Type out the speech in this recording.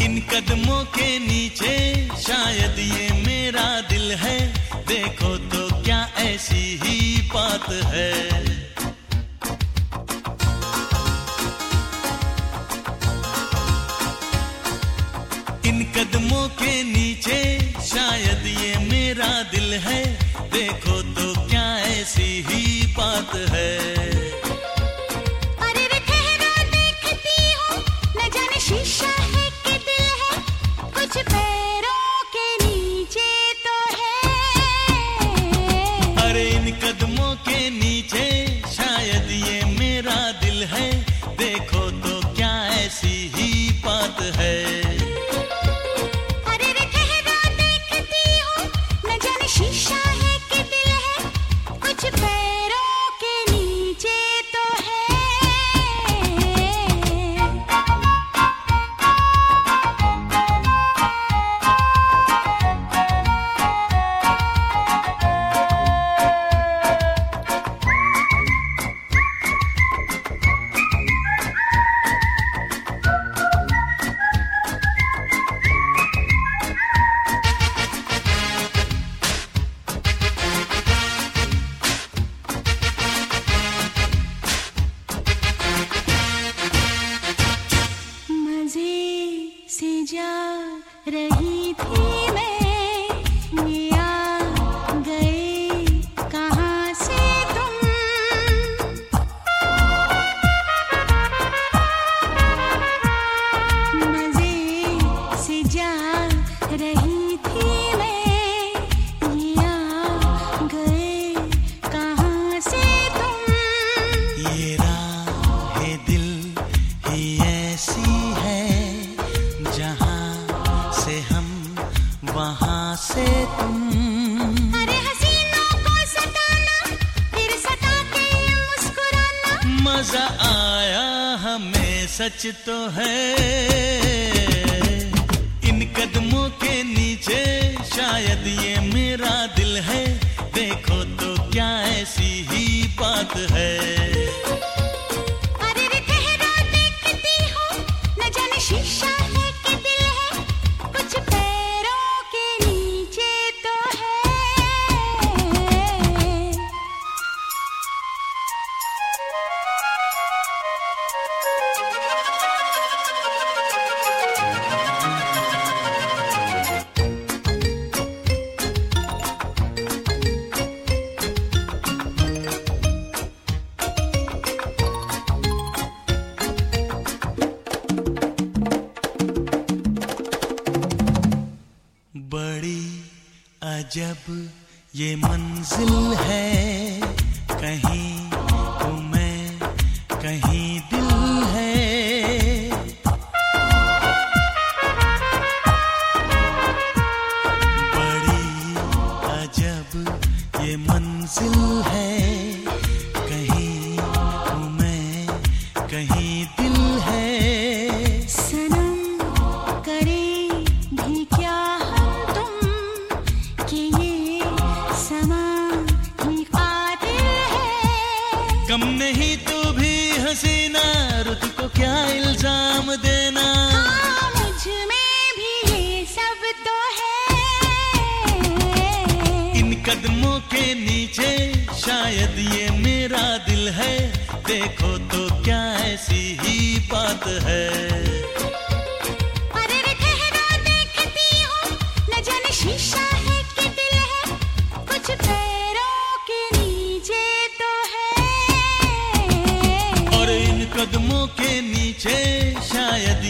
इन कदमों के नीचे शायद ये मेरा दिल है, देखो तो क्या ऐसी ही बात है। इन कदमों के नीचे शायद ये मेरा दिल है, देखो तो क्या ऐसी ही बात है। अरे रे ठहरो देखती हूँ, न जाने शीशा है कि दिल है, कुछ पैरों के नीचे तो है। अरे इन कदमों के नीचे शायद ये मेरा दिल है, देखो तो क्या ऐसी ही बात है। शीशा है कि दिल है, कुछ पैरों के नीचे तो है। से जा रही थी मैं, ये आ गए कहाँ से तुम। मजे से जा रही थी मैं, ये आ गए कहाँ से तुम। ये राह दिल ही ऐसी है, जहाँ से हम वहाँ से तुम। अरे हसीनों को सताना, फिर सता के मुस्कुराना, मजा आया हमें सच तो है। इन कदमों के नीचे शायद ये मेरा दिल है, देखो तो क्या ऐसी ही बात है। अरे रे ठहरो देखती हूँ, न जाने शीशा है कि दिल है, कुछ पैरों के नीचे तो है। बड़ी अजब ये मंजिल है, कहीं हूँ मैं कहीं दिल है। बड़ी अजब ये मंजिल है, कहीं हूँ मैं कहीं दिल है। सनम करें भी क्या हम तुम, कि ये समा ही कातिल है। कम नहीं तू भी हसीना, रुत को क्या इल्जाम देना। हाँ, मुझ में भी ये सब तो है। इन कदमों के नीचे शायद ये मेरा दिल है, देखो तो क्या ऐसी ही बात है। अरे रे ठहरो देखती हूँ, न जाने शीशा है कि दिल है, कुछ पैरों के नीचे तो है। और इन कदमों के नीचे शायद